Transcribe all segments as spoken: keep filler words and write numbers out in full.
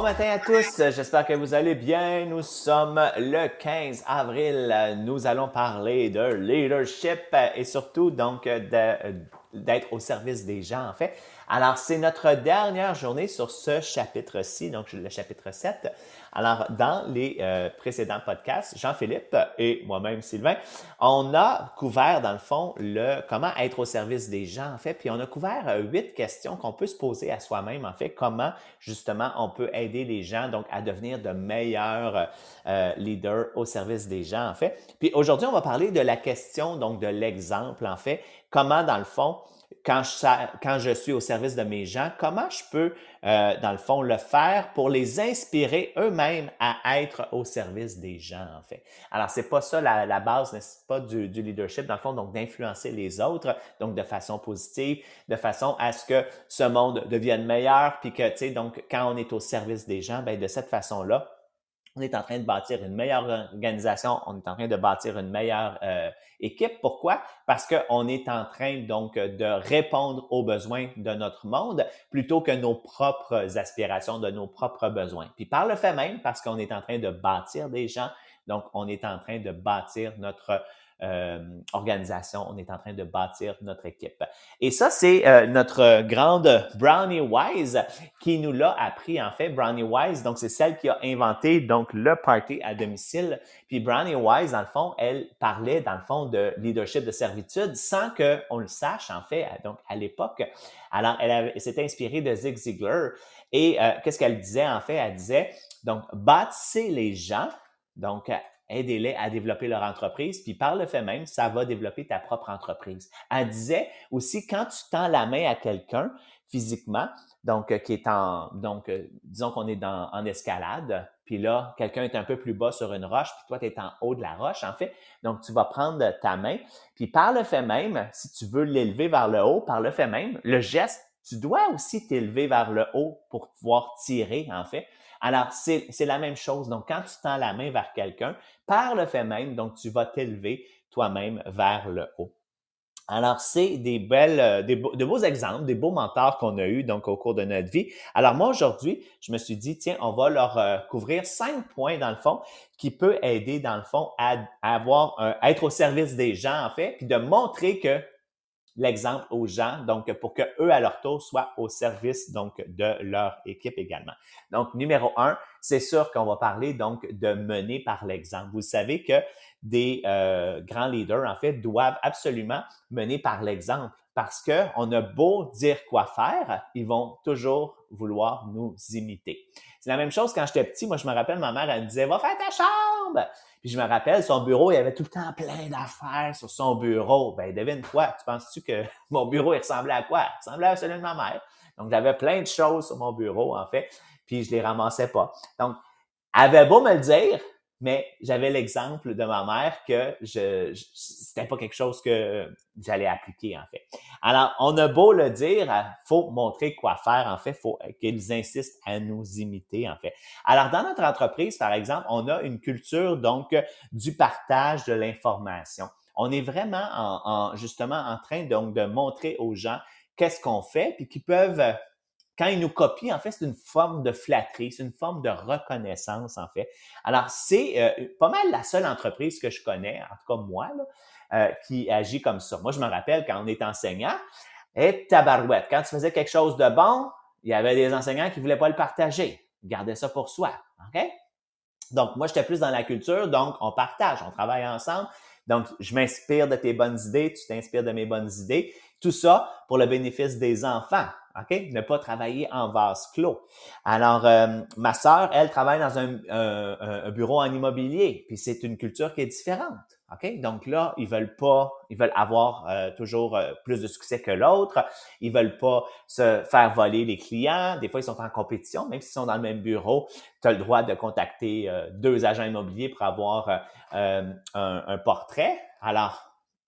matin à tous, j'espère que vous allez bien. Nous sommes le quinze avril. Nous allons parler de leadership et surtout donc de- d'être au service des gens en fait. Alors c'est notre dernière journée sur ce chapitre-ci, donc le chapitre sept. Alors dans les euh, précédents podcasts, Jean-Philippe et moi-même Sylvain, on a couvert dans le fond le comment être au service des gens en fait, puis on a couvert euh, huit questions qu'on peut se poser à soi-même en fait, comment justement on peut aider les gens donc à devenir de meilleurs euh, leaders au service des gens en fait. Puis aujourd'hui, on va parler de la question donc de l'exemple en fait, comment dans le fond quand je, quand je suis au service de mes gens, comment je peux, euh, dans le fond, le faire pour les inspirer eux-mêmes à être au service des gens, en fait. Alors, c'est pas ça la, la base, n'est-ce pas, du, du leadership, dans le fond, donc d'influencer les autres, donc de façon positive, de façon à ce que ce monde devienne meilleur, puis que, tu sais, donc, quand on est au service des gens, ben de cette façon-là, on est en train de bâtir une meilleure organisation, on est en train de bâtir une meilleure euh, équipe. Pourquoi? Parce qu'on est en train donc de répondre aux besoins de notre monde plutôt que nos propres aspirations, de nos propres besoins. Puis par le fait même, parce qu'on est en train de bâtir des gens, donc on est en train de bâtir notre euh, organisation, on est en train de bâtir notre équipe. Et ça, c'est euh, notre grande Brownie Wise qui nous l'a appris, en fait. Brownie Wise, donc c'est celle qui a inventé donc le party à domicile. Puis Brownie Wise, dans le fond, elle parlait, dans le fond, de leadership de servitude sans qu'on le sache, en fait, donc à l'époque. Alors, elle, avait, elle s'était inspirée de Zig Ziglar. Et euh, qu'est-ce qu'elle disait, en fait? Elle disait, donc, bâtissez les gens, donc, aidez-les à développer leur entreprise, puis par le fait même, ça va développer ta propre entreprise. Elle disait aussi, quand tu tends la main à quelqu'un physiquement, donc euh, qui est en, donc euh, disons qu'on est dans, en escalade, puis là, quelqu'un est un peu plus bas sur une roche, puis toi, tu es en haut de la roche, en fait. Donc, tu vas prendre ta main, puis par le fait même, si tu veux l'élever vers le haut, par le fait même, le geste, tu dois aussi t'élever vers le haut pour pouvoir tirer, en fait. Alors, c'est, c'est la même chose. Donc, quand tu tends la main vers quelqu'un, par le fait même, donc tu vas t'élever toi-même vers le haut. Alors, c'est des belles, des beaux, de beaux exemples, des beaux mentors qu'on a eus donc au cours de notre vie. Alors moi, aujourd'hui, je me suis dit, tiens, on va leur euh, couvrir cinq points dans le fond qui peut aider dans le fond à, à avoir un, à être au service des gens en fait, puis de montrer que l'exemple aux gens, donc pour que eux à leur tour soient au service donc de leur équipe également. Donc numéro un, c'est sûr qu'on va parler donc de mener par l'exemple. Vous savez que des euh, grands leaders en fait doivent absolument mener par l'exemple parce que on a beau dire quoi faire, ils vont toujours vouloir nous imiter. C'est la même chose quand j'étais petit. Moi, je me rappelle, ma mère, elle me disait, va faire ta chambre. Puis je me rappelle, son bureau, il y avait tout le temps plein d'affaires sur son bureau. Ben, devine quoi? Tu penses-tu que mon bureau, il ressemblait à quoi? Il ressemblait à celui de ma mère. Donc, j'avais plein de choses sur mon bureau, en fait, puis je les ramassais pas. Donc, elle avait beau me le dire, mais j'avais l'exemple de ma mère que je, je c'était pas quelque chose que j'allais appliquer, en fait. Alors, on a beau le dire, il faut montrer quoi faire, en fait, il faut qu'ils insistent à nous imiter, en fait. Alors, dans notre entreprise, par exemple, on a une culture, donc, du partage de l'information. On est vraiment, en, en, justement, en train, donc, de montrer aux gens qu'est-ce qu'on fait, puis qu'ils peuvent quand ils nous copient, en fait, c'est une forme de flatterie, c'est une forme de reconnaissance, en fait. Alors, c'est euh, pas mal la seule entreprise que je connais, en tout cas moi, là, euh, qui agit comme ça. Moi, je me rappelle quand on est enseignant, et tabarouette, quand tu faisais quelque chose de bon, il y avait des enseignants qui voulaient pas le partager. Ils gardaient ça pour soi, OK? Donc, moi, j'étais plus dans la culture, donc on partage, on travaille ensemble. Donc, je m'inspire de tes bonnes idées, tu t'inspires de mes bonnes idées. Tout ça pour le bénéfice des enfants, OK? Ne pas travailler en vase clos. Alors, euh, ma sœur, elle travaille dans un, un, un bureau en immobilier, puis c'est une culture qui est différente, OK? Donc là, ils veulent pas, ils veulent avoir euh, toujours euh, plus de succès que l'autre. Ils veulent pas se faire voler les clients. Des fois, ils sont en compétition, même s'ils sont dans le même bureau. Tu as le droit de contacter euh, deux agents immobiliers pour avoir euh, un, un portrait. Alors,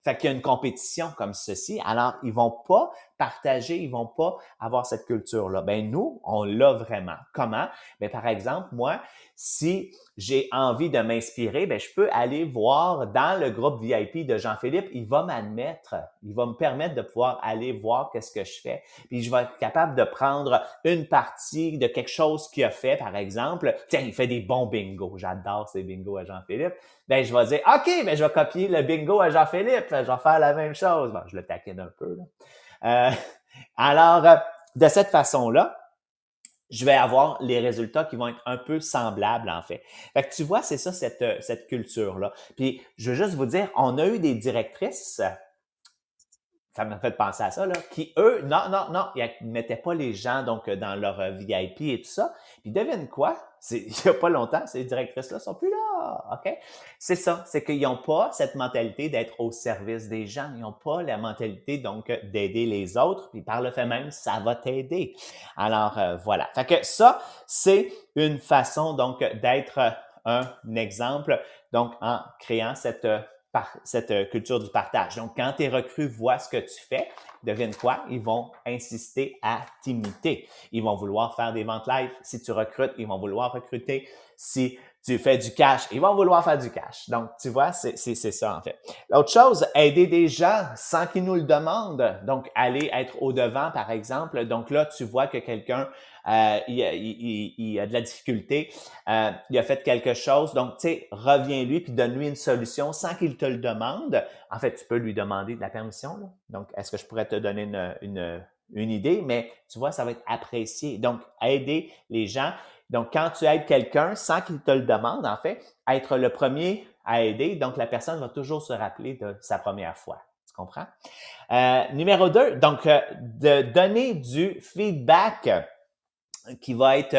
Fait qu'il y a une compétition comme ceci. Alors, ils vont pas partager, ils vont pas avoir cette culture-là. Ben nous, on l'a vraiment. Comment? Ben par exemple, moi, si j'ai envie de m'inspirer, ben je peux aller voir dans le groupe V I P de Jean-Philippe. Il va m'admettre, il va me permettre de pouvoir aller voir qu'est-ce que je fais. Puis je vais être capable de prendre une partie de quelque chose qu'il a fait, par exemple. Tiens, il fait des bons bingos. J'adore ces bingos à Jean-Philippe. Ben je vais dire, OK, ben je vais copier le bingo à Jean-Philippe. Je vais faire la même chose. Bon, je le taquine un peu, là. Euh, alors, euh, de cette façon-là, je vais avoir les résultats qui vont être un peu semblables, en fait. Fait que tu vois, c'est ça, cette, cette culture-là. Puis, je veux juste vous dire, on a eu des directrices, ça m'a fait penser à ça, là, qui, eux, non, non, non, ils ne mettaient pas les gens donc dans leur V I P et tout ça. Puis, devine quoi? C'est, il n'y a pas longtemps, ces directrices-là sont plus là, OK? C'est ça, c'est qu'ils n'ont pas cette mentalité d'être au service des gens. Ils n'ont pas la mentalité, donc, d'aider les autres. Puis, par le fait même, ça va t'aider. Alors, euh, voilà. Fait que ça, c'est une façon, donc, d'être un exemple, donc, en créant cette par cette culture du partage. Donc, quand tes recrues voient ce que tu fais, devine quoi? Ils vont insister à t'imiter. Ils vont vouloir faire des ventes live. Si tu recrutes, ils vont vouloir recruter. Si tu fais du cash, ils vont vouloir faire du cash. Donc, tu vois, c'est, c'est, c'est ça en fait. L'autre chose, aider des gens sans qu'ils nous le demandent. Donc, aller être au-devant, par exemple. Donc là, tu vois que quelqu'un Euh, il, il, il a de la difficulté, euh, il a fait quelque chose, donc tu sais, reviens-lui puis donne-lui une solution sans qu'il te le demande. En fait, tu peux lui demander de la permission, là. Donc, est-ce que je pourrais te donner une, une, une idée? Mais tu vois, ça va être apprécié. Donc, aider les gens. Donc, quand tu aides quelqu'un sans qu'il te le demande, en fait, être le premier à aider, donc la personne va toujours se rappeler de sa première fois. Tu comprends? Euh, numéro deux, donc, euh, de donner du feedback qui va être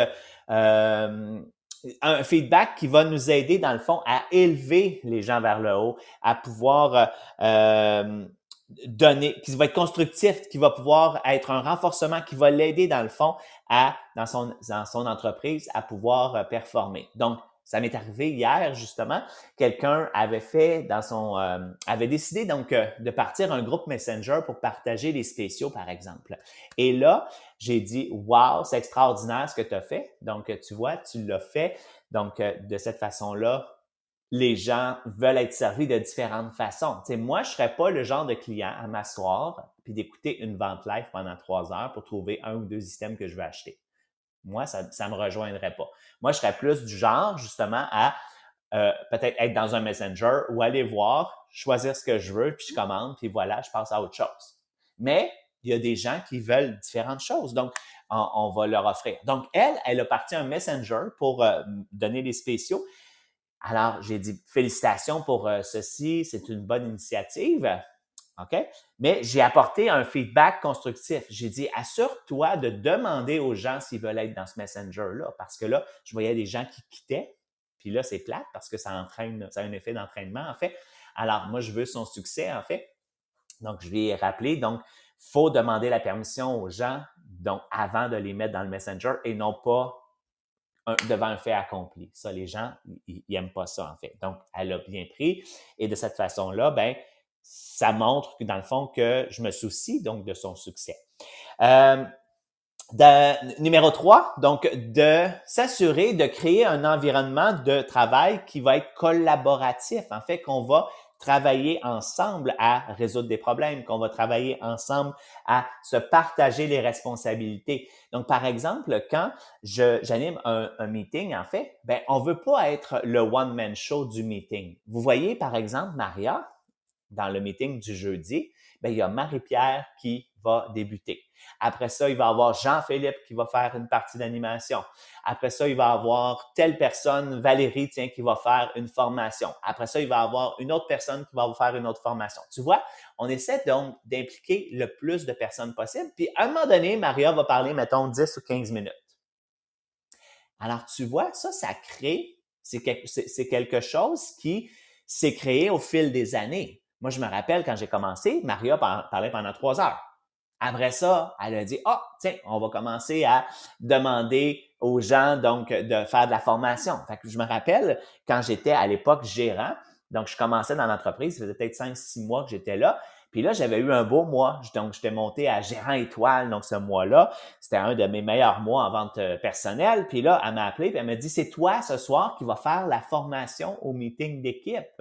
euh, un feedback qui va nous aider, dans le fond, à élever les gens vers le haut, à pouvoir euh, donner, qui va être constructif, qui va pouvoir être un renforcement, qui va l'aider, dans le fond, à, dans son, dans son entreprise, à pouvoir performer. Donc, ça m'est arrivé hier, justement. Quelqu'un avait fait dans son, euh, avait décidé donc euh, de partir un groupe Messenger pour partager les spéciaux, par exemple. Et là, j'ai dit, wow, c'est extraordinaire ce que tu as fait. Donc, tu vois, tu l'as fait. Donc, euh, de cette façon-là, les gens veulent être servis de différentes façons. Tu sais, moi, je serais pas le genre de client à m'asseoir puis d'écouter une vente live pendant trois heures pour trouver un ou deux items que je veux acheter. Moi, ça ne me rejoindrait pas. Moi, je serais plus du genre, justement, à euh, peut-être être dans un Messenger ou aller voir, choisir ce que je veux, puis je commande, puis voilà, je passe à autre chose. Mais il y a des gens qui veulent différentes choses, donc on, on va leur offrir. Donc, elle, elle a parti un Messenger pour euh, donner des spéciaux. Alors, j'ai dit félicitations pour euh, ceci, c'est une bonne initiative. OK? Mais j'ai apporté un feedback constructif. J'ai dit, assure-toi de demander aux gens s'ils veulent être dans ce Messenger-là. Parce que là, je voyais des gens qui quittaient. Puis là, c'est plate parce que ça entraîne, ça a un effet d'entraînement, en fait. Alors, moi, je veux son succès, en fait. Donc, je lui ai rappelé. Donc, il faut demander la permission aux gens, donc, avant de les mettre dans le Messenger et non pas un, devant un fait accompli. Ça, les gens, ils n'aiment pas ça, en fait. Donc, elle a bien pris. Et de cette façon-là, ben ça montre que, dans le fond, que je me soucie donc de son succès. Euh, de, numéro trois, donc de s'assurer de créer un environnement de travail qui va être collaboratif. En fait, qu'on va travailler ensemble à résoudre des problèmes, qu'on va travailler ensemble à se partager les responsabilités. Donc, par exemple, quand je, j'anime un, un meeting, en fait, ben, on veut pas être le one-man show du meeting. Vous voyez, par exemple, Maria, dans le meeting du jeudi, bien, il y a Marie-Pierre qui va débuter. Après ça, il va y avoir Jean-Philippe qui va faire une partie d'animation. Après ça, il va y avoir telle personne, Valérie, tiens, qui va faire une formation. Après ça, il va y avoir une autre personne qui va vous faire une autre formation. Tu vois, on essaie donc d'impliquer le plus de personnes possible. Puis, à un moment donné, Maria va parler, mettons, dix ou quinze minutes. Alors, tu vois, ça, ça crée, c'est quelque, c'est, c'est quelque chose qui s'est créé au fil des années. Moi, je me rappelle quand j'ai commencé, Maria parlait pendant trois heures. Après ça, elle a dit, ah, oh, tiens, on va commencer à demander aux gens donc de faire de la formation. Fait que je me rappelle quand j'étais à l'époque gérant, Donc, je commençais dans l'entreprise, ça faisait peut-être cinq, six mois que j'étais là. Puis là, j'avais eu un beau mois. Donc, j'étais monté à gérant étoile. Donc, ce mois-là, c'était un de mes meilleurs mois en vente personnelle. Puis là, elle m'a appelé et elle m'a dit, c'est toi ce soir qui va faire la formation au meeting d'équipe.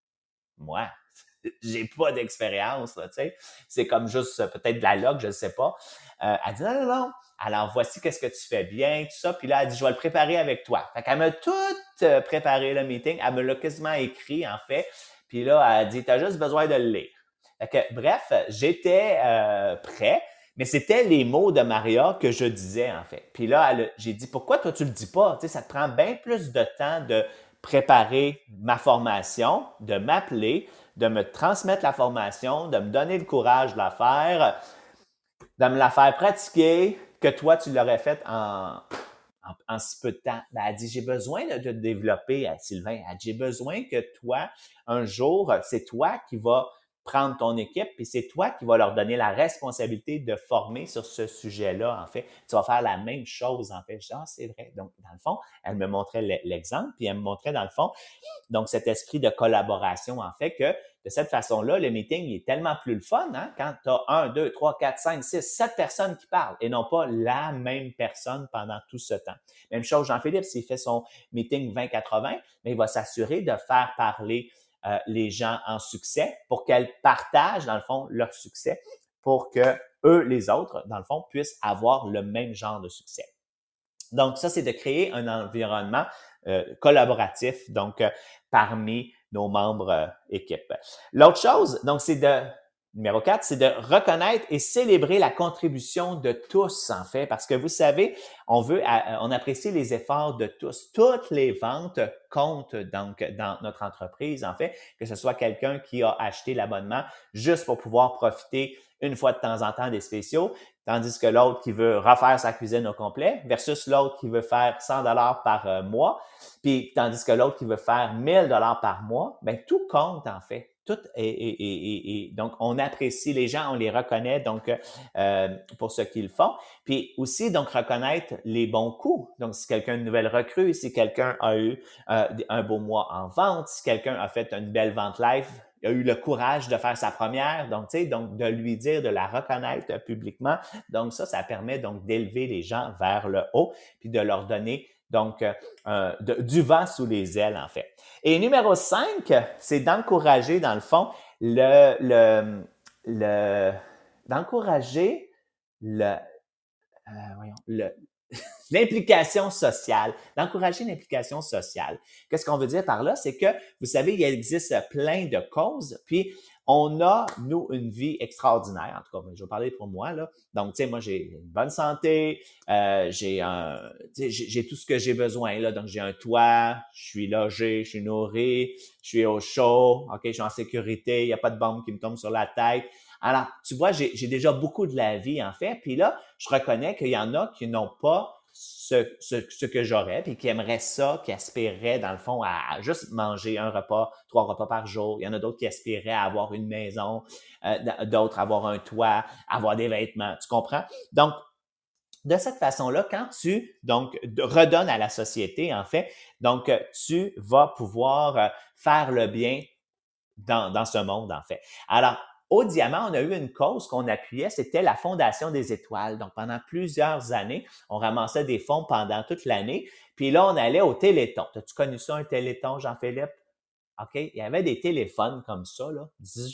Moi, j'ai pas d'expérience, là, tu sais. C'est comme juste peut-être de la log, je ne sais pas. Euh, elle dit, non, non, non. Alors, voici qu'est-ce que tu fais bien, tout ça. Puis là, elle dit, je vais le préparer avec toi. Fait qu'elle m'a tout euh, préparé, le meeting. Elle me l'a quasiment écrit, en fait. Puis là, elle a dit, tu as juste besoin de le lire. Fait que, bref, j'étais euh, prêt, mais c'était les mots de Maria que je disais, en fait. Puis là, elle, j'ai dit, pourquoi toi, tu le dis pas? Tu sais, ça te prend bien plus de temps de préparer ma formation, de m'appeler, de me transmettre la formation, de me donner le courage de la faire, de me la faire pratiquer, que toi, tu l'aurais faite en, en, en si peu de temps. Ben, elle dit, j'ai besoin de te développer, Sylvain. Elle dit, j'ai besoin que toi, un jour, c'est toi qui vas prendre ton équipe, puis c'est toi qui vas leur donner la responsabilité de former sur ce sujet-là, en fait. Tu vas faire la même chose, en fait. Je dis, ah, c'est vrai. Donc, dans le fond, elle me montrait l'exemple, puis elle me montrait, dans le fond, donc cet esprit de collaboration, en fait, que de cette façon-là, le meeting il est tellement plus le fun, hein, quand tu as un, deux, trois, quatre, cinq, six, sept personnes qui parlent et non pas la même personne pendant tout ce temps. Même chose, Jean-Philippe, s'il fait son meeting vingt quatre-vingts, mais il va s'assurer de faire parler Euh, les gens en succès pour qu'elles partagent, dans le fond, leur succès pour que eux, les autres, dans le fond, puissent avoir le même genre de succès. Donc, ça, c'est de créer un environnement euh, collaboratif, donc, euh, parmi nos membres euh, équipes. L'autre chose, donc, c'est de numéro quatre, c'est de reconnaître et célébrer la contribution de tous, en fait, parce que vous savez, on veut, on apprécie les efforts de tous. Toutes les ventes comptent donc dans notre entreprise, en fait, que ce soit quelqu'un qui a acheté l'abonnement juste pour pouvoir profiter une fois de temps en temps des spéciaux, tandis que l'autre qui veut refaire sa cuisine au complet versus l'autre qui veut faire cent dollars par mois, puis tandis que l'autre qui veut faire mille dollars par mois, ben tout compte, en fait. Tout est, est, est, est, donc on apprécie les gens, on les reconnaît donc euh, pour ce qu'ils font. Puis aussi donc reconnaître les bons coups. Donc si quelqu'un a une nouvelle recrue, si quelqu'un a eu euh, un beau mois en vente, si quelqu'un a fait une belle vente live, il a eu le courage de faire sa première, donc tu sais, donc de lui dire, de la reconnaître publiquement. Donc ça, ça permet donc d'élever les gens vers le haut, puis de leur donner donc euh, de, du vent sous les ailes, en fait. Et numéro cinq, c'est d'encourager, dans le fond, le, le, le d'encourager le, euh, voyons, le, l'implication sociale, d'encourager l'implication sociale. Qu'est-ce qu'on veut dire par là? C'est que, vous savez, il existe plein de causes, puis on a, nous, une vie extraordinaire. En tout cas, je vais parler pour moi, là. Donc, tu sais, moi, j'ai une bonne santé, euh, j'ai un, tu sais, j'ai tout ce que j'ai besoin, là. Donc, j'ai un toit, je suis logé, je suis nourri, je suis au chaud, OK, je suis en sécurité, il n'y a pas de bombe qui me tombe sur la tête. Alors, tu vois, j'ai, j'ai déjà beaucoup de la vie, en fait. Puis là, je reconnais qu'il y en a qui n'ont pas ce, ce, ce que j'aurais, puis qui aimeraient ça, qui aspireraient, dans le fond, à, à juste manger un repas, trois repas par jour. Il y en a d'autres qui aspireraient à avoir une maison, euh, d'autres à avoir un toit, avoir des vêtements. Tu comprends? Donc, de cette façon-là, quand tu donc redonnes à la société, en fait, donc tu vas pouvoir faire le bien dans, dans ce monde, en fait. Alors, au Diamant, on a eu une cause qu'on appuyait, c'était la Fondation des étoiles. Donc, pendant plusieurs années, on ramassait des fonds pendant toute l'année. Puis là, on allait au Téléthon. As-tu connu ça, un Téléthon, Jean-Philippe? OK? Il y avait des téléphones comme ça, là.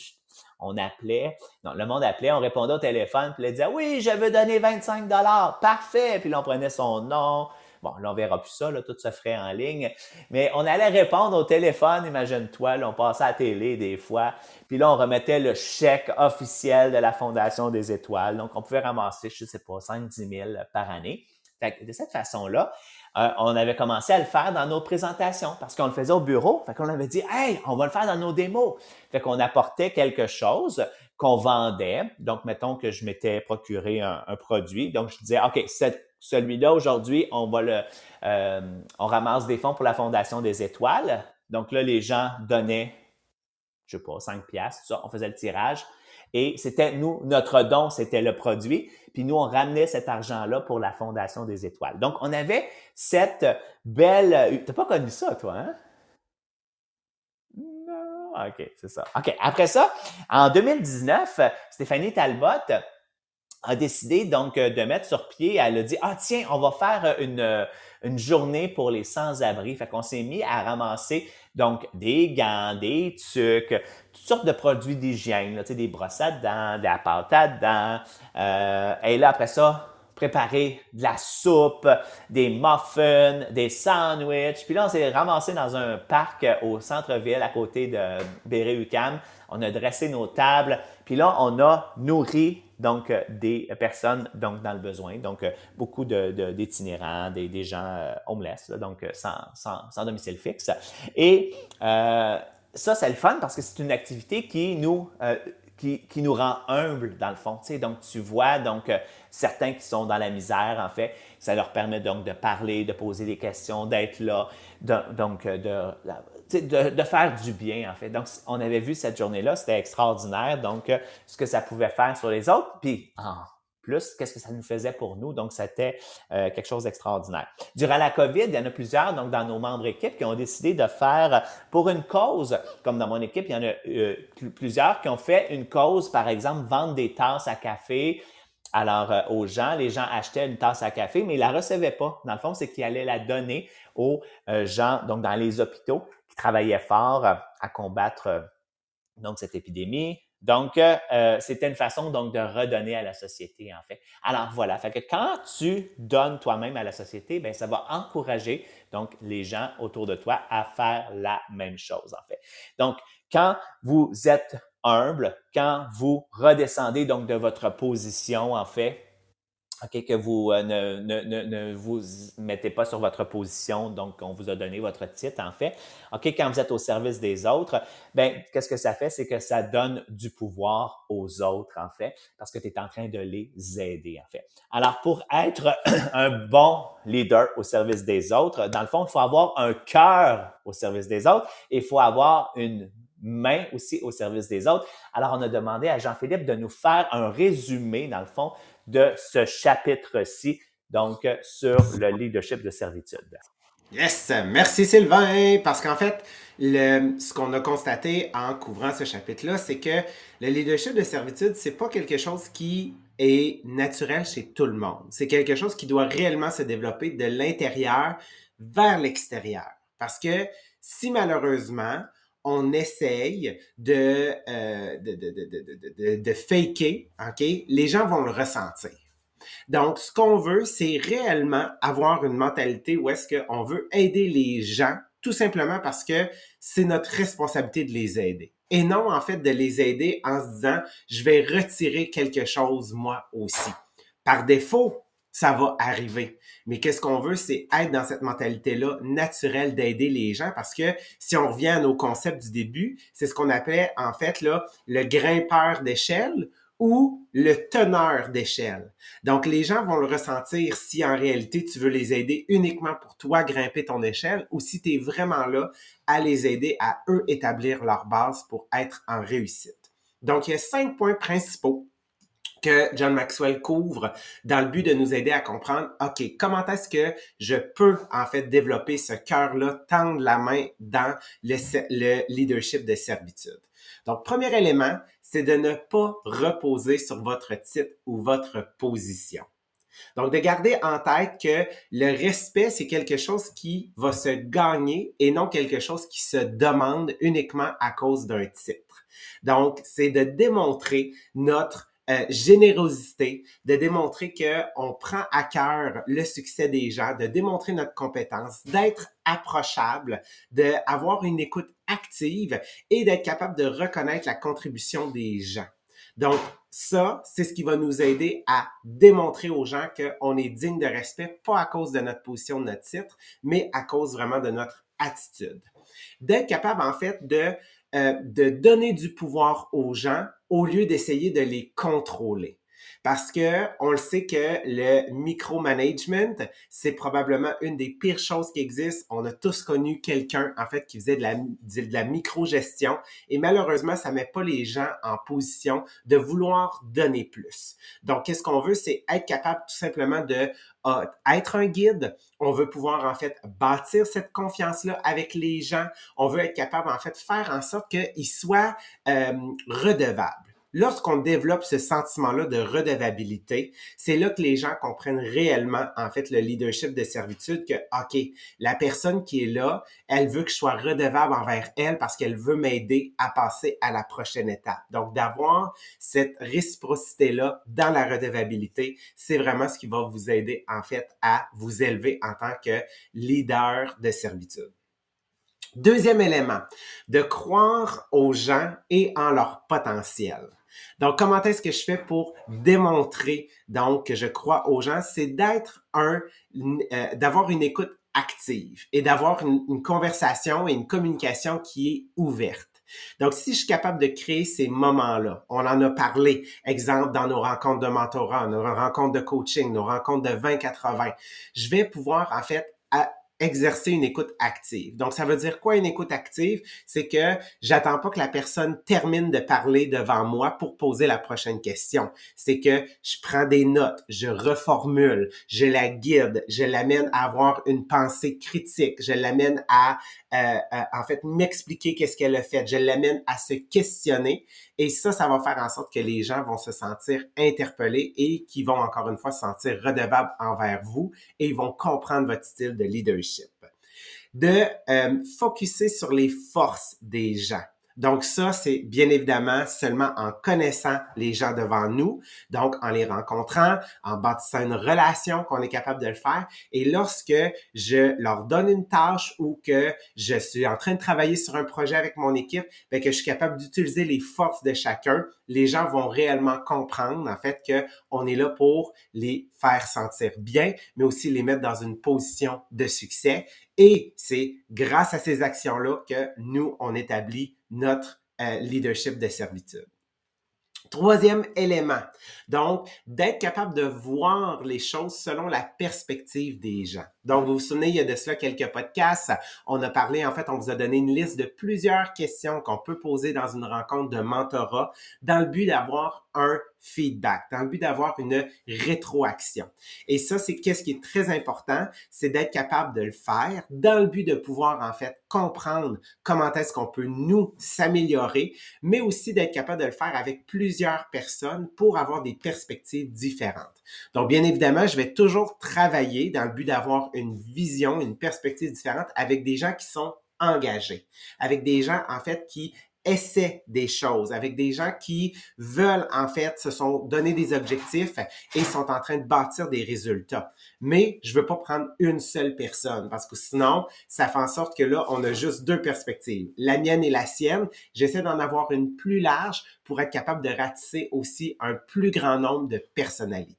On appelait, non, le monde appelait, on répondait au téléphone, puis il disait « Oui, je veux donner vingt-cinq dollars. Parfait! » Puis là, on prenait son nom. Bon, là, on verra plus ça, là, tout se ferait en ligne. Mais on allait répondre au téléphone, imagine-toi, là, on passait à la télé des fois. Puis là, on remettait le chèque officiel de la Fondation des étoiles. Donc, on pouvait ramasser, je ne sais pas, cinq dix mille par année. Fait que de cette façon-là, euh, on avait commencé à le faire dans nos présentations parce qu'on le faisait au bureau. Fait qu'on avait dit « Hey, on va le faire dans nos démos. » Fait qu'on apportait quelque chose qu'on vendait. Donc, mettons que je m'étais procuré un, un produit. Donc, je disais « OK, cette celui-là, aujourd'hui, on va le, euh, on ramasse des fonds pour la Fondation des étoiles. » Donc là, les gens donnaient, je sais pas, cinq piastres, tout ça. On faisait le tirage. Et c'était, nous, notre don, c'était le produit. Puis nous, on ramenait cet argent-là pour la Fondation des étoiles. Donc, on avait cette belle... T'as pas connu ça, toi, hein? Ah, OK, c'est ça. OK, après ça, en deux mille dix-neuf, Stéphanie Talbot a décidé donc de mettre sur pied, elle a dit, ah tiens, on va faire une, une journée pour les sans-abri. Fait qu'on s'est mis à ramasser donc des gants, des tucs, toutes sortes de produits d'hygiène, là, tu sais, des brosses à dents, de la pâte à dents. Euh, et là, après ça, préparer de la soupe, des muffins, des sandwichs. Puis là, on s'est ramassé dans un parc au centre-ville à côté de Berry-UQAM. On a dressé nos tables. Puis là, on a nourri donc des personnes donc dans le besoin. Donc, beaucoup de, de, d'itinérants, des, des gens euh, homeless, là, donc sans, sans, sans domicile fixe. Et euh, ça, c'est le fun parce que c'est une activité qui nous... Euh, Qui, qui nous rend humbles, dans le fond. Tu sais, donc, tu vois, donc, euh, certains qui sont dans la misère, en fait, ça leur permet donc de parler, de poser des questions, d'être là, de, donc, de, de, de, de faire du bien, en fait. Donc, on avait vu cette journée-là, c'était extraordinaire, donc, euh, ce que ça pouvait faire sur les autres, puis en plus, qu'est-ce que ça nous faisait pour nous, donc, c'était euh, quelque chose d'extraordinaire. Durant la COVID, il y en a plusieurs, donc, dans nos membres équipes, qui ont décidé de faire, pour une cause, comme dans mon équipe, il y en a euh, plusieurs qui ont fait une cause, par exemple, vendre des tasses à café. Alors, euh, aux gens, les gens achetaient une tasse à café, mais ils la recevaient pas. Dans le fond, c'est qu'ils allaient la donner aux euh, gens, donc dans les hôpitaux, qui travaillaient fort euh, à combattre euh, donc cette épidémie. Donc, euh, c'était une façon donc de redonner à la société, en fait. Alors, voilà. Fait que quand tu donnes toi-même à la société, bien, ça va encourager donc les gens autour de toi à faire la même chose, en fait. Donc, quand vous êtes humble, quand vous redescendez donc de votre position, en fait, OK, que vous euh, ne, ne, ne, ne vous mettez pas sur votre position, donc on vous a donné votre titre, en fait. OK, quand vous êtes au service des autres, bien, qu'est-ce que ça fait? C'est que ça donne du pouvoir aux autres, en fait, parce que tu es en train de les aider, en fait. Alors, pour être un bon leader au service des autres, dans le fond, il faut avoir un cœur au service des autres et il faut avoir une main aussi au service des autres. Alors, on a demandé à Jean-Philippe de nous faire un résumé, dans le fond, de ce chapitre-ci, donc sur le leadership de servitude. Yes! Merci Sylvain! Parce qu'en fait, le, ce qu'on a constaté en couvrant ce chapitre-là, c'est que le leadership de servitude, c'est pas quelque chose qui est naturel chez tout le monde. C'est quelque chose qui doit réellement se développer de l'intérieur vers l'extérieur. Parce que si malheureusement, on essaye de, euh, de, de, de, de, de, de faker, OK? Les gens vont le ressentir. Donc, ce qu'on veut, c'est réellement avoir une mentalité où est-ce qu'on veut aider les gens, tout simplement parce que c'est notre responsabilité de les aider. Et non, en fait, de les aider en se disant, je vais retirer quelque chose moi aussi. Par défaut, ça va arriver. Mais qu'est-ce qu'on veut, c'est être dans cette mentalité-là naturelle d'aider les gens parce que si on revient à nos concepts du début, c'est ce qu'on appelait en fait là le grimpeur d'échelle ou le teneur d'échelle. Donc, les gens vont le ressentir si en réalité tu veux les aider uniquement pour toi grimper ton échelle ou si tu es vraiment là à les aider à eux établir leur base pour être en réussite. Donc, il y a cinq points principaux que John Maxwell couvre dans le but de nous aider à comprendre, OK, comment est-ce que je peux en fait développer ce cœur-là, tendre la main dans le, le leadership de servitude. Donc, premier élément, c'est de ne pas reposer sur votre titre ou votre position. Donc, de garder en tête que le respect, c'est quelque chose qui va se gagner et non quelque chose qui se demande uniquement à cause d'un titre. Donc, c'est de démontrer notre Euh, générosité, de démontrer qu'on prend à cœur le succès des gens, de démontrer notre compétence, d'être approchable, d'avoir une écoute active et d'être capable de reconnaître la contribution des gens. Donc, ça, c'est ce qui va nous aider à démontrer aux gens qu'on est digne de respect, pas à cause de notre position, de notre titre, mais à cause vraiment de notre attitude. D'être capable, en fait, de Euh, de donner du pouvoir aux gens au lieu d'essayer de les contrôler. Parce que on le sait que le micromanagement, c'est probablement une des pires choses qui existent. On a tous connu quelqu'un, en fait, qui faisait de la, de la microgestion et malheureusement, ça met pas les gens en position de vouloir donner plus. Donc, qu'est-ce qu'on veut? C'est être capable tout simplement de euh, être un guide. On veut pouvoir, en fait, bâtir cette confiance-là avec les gens. On veut être capable, en fait, de faire en sorte qu'ils soient euh, redevables. Lorsqu'on développe ce sentiment-là de redevabilité, c'est là que les gens comprennent réellement, en fait, le leadership de servitude que, OK, la personne qui est là, elle veut que je sois redevable envers elle parce qu'elle veut m'aider à passer à la prochaine étape. Donc, d'avoir cette réciprocité-là dans la redevabilité, c'est vraiment ce qui va vous aider, en fait, à vous élever en tant que leader de servitude. Deuxième élément, de croire aux gens et en leur potentiel. Donc, comment est-ce que je fais pour démontrer donc que je crois aux gens? C'est d'être un, euh, d'avoir une écoute active et d'avoir une, une conversation et une communication qui est ouverte. Donc, si je suis capable de créer ces moments-là, on en a parlé, exemple, dans nos rencontres de mentorat, nos rencontres de coaching, nos rencontres de vingt quatre-vingts, je vais pouvoir, en fait, à, exercer une écoute active. Donc, ça veut dire quoi une écoute active? C'est que j'attends pas que la personne termine de parler devant moi pour poser la prochaine question. C'est que je prends des notes, je reformule, je la guide, je l'amène à avoir une pensée critique, je l'amène à, euh, à en fait, m'expliquer qu'est-ce qu'elle a fait, je l'amène à se questionner et ça, ça va faire en sorte que les gens vont se sentir interpellés et qu'ils vont encore une fois se sentir redevables envers vous et ils vont comprendre votre style de leadership. De euh, focuser sur les forces des gens. Donc ça, c'est bien évidemment seulement en connaissant les gens devant nous, donc en les rencontrant, en bâtissant une relation qu'on est capable de le faire. Et lorsque je leur donne une tâche ou que je suis en train de travailler sur un projet avec mon équipe, bien que je suis capable d'utiliser les forces de chacun, les gens vont réellement comprendre en fait que on est là pour les faire sentir bien, mais aussi les mettre dans une position de succès. Et c'est grâce à ces actions-là que nous, on établit notre euh, leadership de servitude. Troisième élément, donc d'être capable de voir les choses selon la perspective des gens. Donc, vous vous souvenez, il y a de cela quelques podcasts, on a parlé, en fait, on vous a donné une liste de plusieurs questions qu'on peut poser dans une rencontre de mentorat dans le but d'avoir un feedback, dans le but d'avoir une rétroaction. Et ça, c'est qu'est-ce qui est très important, c'est d'être capable de le faire dans le but de pouvoir, en fait, comprendre comment est-ce qu'on peut nous s'améliorer, mais aussi d'être capable de le faire avec plusieurs personnes pour avoir des perspectives différentes. Donc, bien évidemment, je vais toujours travailler dans le but d'avoir une vision, une perspective différente avec des gens qui sont engagés, avec des gens, en fait, qui essaient des choses, avec des gens qui veulent, en fait, se sont donné des objectifs et sont en train de bâtir des résultats. Mais je veux pas prendre une seule personne parce que sinon, ça fait en sorte que là, on a juste deux perspectives, la mienne et la sienne. J'essaie d'en avoir une plus large pour être capable de ratisser aussi un plus grand nombre de personnalités.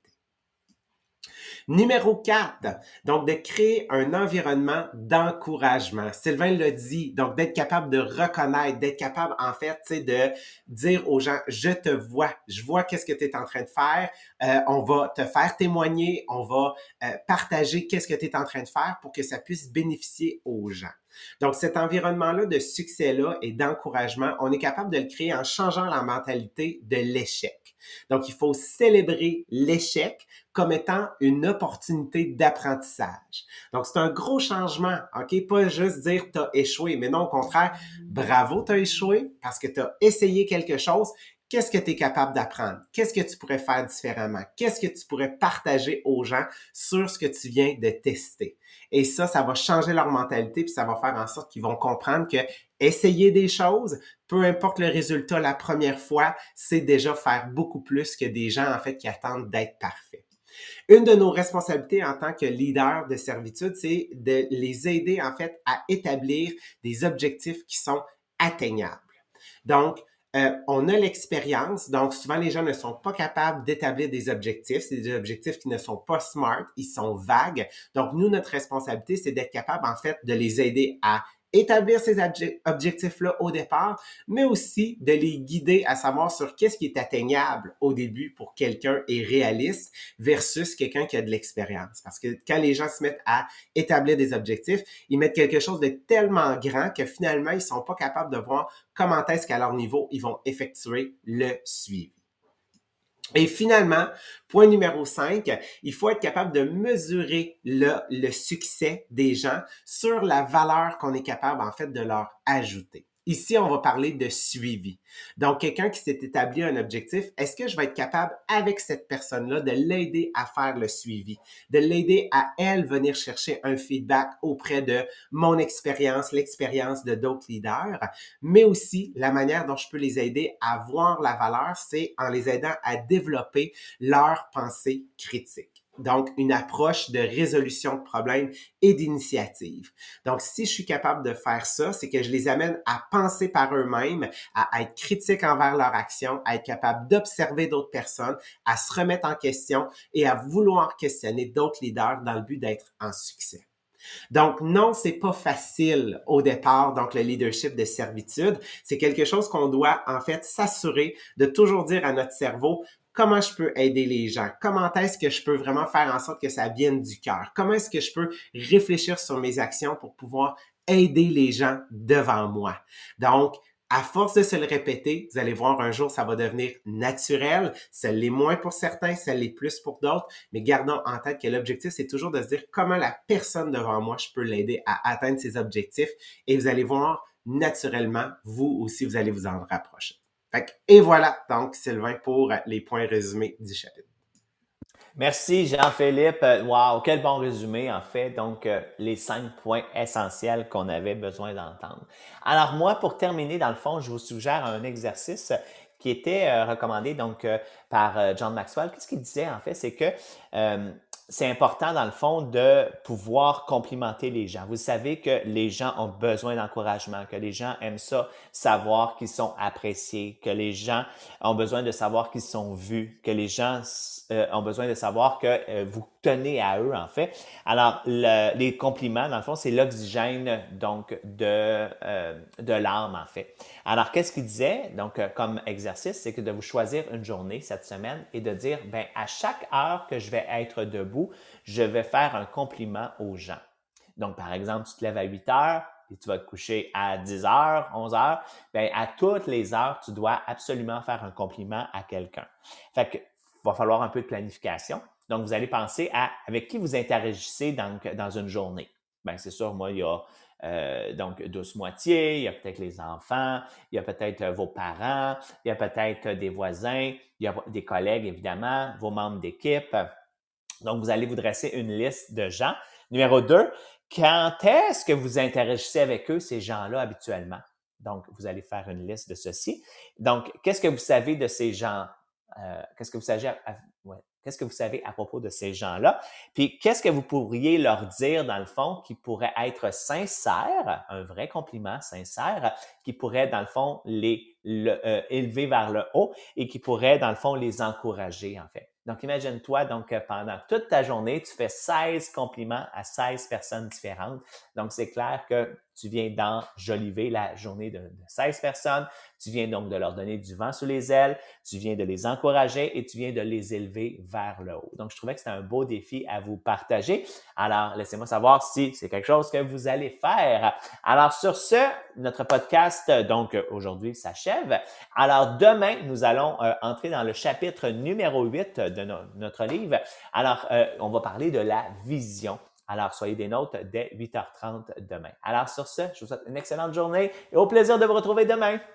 Numéro quatre, donc de créer un environnement d'encouragement. Sylvain l'a dit, donc d'être capable de reconnaître, d'être capable en fait, tu sais, de dire aux gens, je te vois, je vois qu'est-ce que tu es en train de faire, euh, on va te faire témoigner, on va euh, partager qu'est-ce que tu es en train de faire pour que ça puisse bénéficier aux gens. Donc, cet environnement-là de succès-là et d'encouragement, on est capable de le créer en changeant la mentalité de l'échec. Donc, il faut célébrer l'échec comme étant une opportunité d'apprentissage. Donc, c'est un gros changement, OK? Pas juste dire « t'as échoué », mais non, au contraire, bravo, t'as échoué parce que t'as essayé quelque chose. Qu'est-ce que tu es capable d'apprendre? Qu'est-ce que tu pourrais faire différemment? Qu'est-ce que tu pourrais partager aux gens sur ce que tu viens de tester? Et ça, ça va changer leur mentalité puis ça va faire en sorte qu'ils vont comprendre que essayer des choses, peu importe le résultat la première fois, c'est déjà faire beaucoup plus que des gens, en fait, qui attendent d'être parfaits. Une de nos responsabilités en tant que leader de servitude, c'est de les aider, en fait, à établir des objectifs qui sont atteignables. Donc, Euh, on a l'expérience, donc souvent les gens ne sont pas capables d'établir des objectifs. C'est des objectifs qui ne sont pas smart, ils sont vagues. Donc nous, notre responsabilité, c'est d'être capable en fait de les aider à établir ces obje- objectifs-là au départ, mais aussi de les guider à savoir sur qu'est-ce qui est atteignable au début pour quelqu'un et réaliste versus quelqu'un qui a de l'expérience. Parce que quand les gens se mettent à établir des objectifs, ils mettent quelque chose de tellement grand que finalement, ils sont pas capables de voir comment est-ce qu'à leur niveau, ils vont effectuer le suivi. Et finalement, point numéro cinq, il faut être capable de mesurer le, le succès des gens sur la valeur qu'on est capable en fait de leur ajouter. Ici, on va parler de suivi. Donc, quelqu'un qui s'est établi un objectif, est-ce que je vais être capable avec cette personne-là de l'aider à faire le suivi, de l'aider à elle venir chercher un feedback auprès de mon expérience, l'expérience de d'autres leaders, mais aussi la manière dont je peux les aider à voir la valeur, c'est en les aidant à développer leur pensée critique. Donc, une approche de résolution de problèmes et d'initiative. Donc, si je suis capable de faire ça, c'est que je les amène à penser par eux-mêmes, à être critiques envers leur action, à être capable d'observer d'autres personnes, à se remettre en question et à vouloir questionner d'autres leaders dans le but d'être en succès. Donc, non, c'est pas facile au départ, donc le leadership de servitude. C'est quelque chose qu'on doit, en fait, s'assurer de toujours dire à notre cerveau comment je peux aider les gens, comment est-ce que je peux vraiment faire en sorte que ça vienne du cœur, comment est-ce que je peux réfléchir sur mes actions pour pouvoir aider les gens devant moi. Donc, à force de se le répéter, vous allez voir un jour, ça va devenir naturel. Ça l'est moins pour certains, ça l'est plus pour d'autres. Mais gardons en tête que l'objectif, c'est toujours de se dire comment la personne devant moi, je peux l'aider à atteindre ses objectifs. Et vous allez voir, naturellement, vous aussi, vous allez vous en rapprocher. Fait que, et voilà, donc, Sylvain, pour les points résumés du chapitre. Merci Jean-Philippe. Wow, quel bon résumé en fait. Donc, euh, les cinq points essentiels qu'on avait besoin d'entendre. Alors moi, pour terminer, dans le fond, je vous suggère un exercice qui était euh, recommandé donc euh, par euh, John Maxwell. Qu'est-ce qu'il disait en fait? C'est que euh, c'est important dans le fond de pouvoir complimenter les gens. Vous savez que les gens ont besoin d'encouragement, que les gens aiment ça, savoir qu'ils sont appréciés, que les gens ont besoin de savoir qu'ils sont vus, que les gens euh, ont besoin de savoir que euh, vous tenez à eux en fait. Alors le, les compliments dans le fond c'est l'oxygène donc de euh, de l'âme en fait. Alors qu'est-ce qu'il disait donc euh, comme exercice, c'est que de vous choisir une journée cette semaine et de dire ben à chaque heure que je vais être debout, je vais faire un compliment aux gens. Donc par exemple, tu te lèves à huit heures et tu vas te coucher à dix heures, onze heures, bien, à toutes les heures, tu dois absolument faire un compliment à quelqu'un. Fait que, il va falloir un peu de planification. Donc, vous allez penser à avec qui vous interagissez dans, dans une journée. Bien, c'est sûr, moi, il y a euh, donc douce moitié, il y a peut-être les enfants, il y a peut-être vos parents, il y a peut-être des voisins, il y a des collègues, évidemment, vos membres d'équipe. Donc, vous allez vous dresser une liste de gens. Numéro deux, quand est-ce que vous interagissez avec eux, ces gens-là, habituellement? Donc, vous allez faire une liste de ceci. Donc, qu'est-ce que vous savez de ces gens? Euh, qu'est-ce que vous savez à, à, ouais, qu'est-ce que vous savez à propos de ces gens-là? Puis, qu'est-ce que vous pourriez leur dire, dans le fond, qui pourrait être sincère, un vrai compliment sincère, qui pourrait, dans le fond, les le, euh, élever vers le haut et qui pourrait, dans le fond, les encourager, en fait. Donc, imagine-toi, donc, pendant toute ta journée, tu fais seize compliments à seize personnes différentes. Donc, c'est clair que tu viens d'enjoliver la journée de, de seize personnes. Tu viens donc de leur donner du vent sous les ailes. Tu viens de les encourager et tu viens de les élever vers le haut. Donc, je trouvais que c'était un beau défi à vous partager. Alors, laissez-moi savoir si c'est quelque chose que vous allez faire. Alors, sur ce, notre podcast, donc, aujourd'hui, s'achève. Alors, demain, nous allons euh, entrer dans le chapitre numéro huit de no- notre livre. Alors, euh, on va parler de la vision. Alors, soyez des nôtres dès huit heures trente demain. Alors, sur ce, je vous souhaite une excellente journée et au plaisir de vous retrouver demain.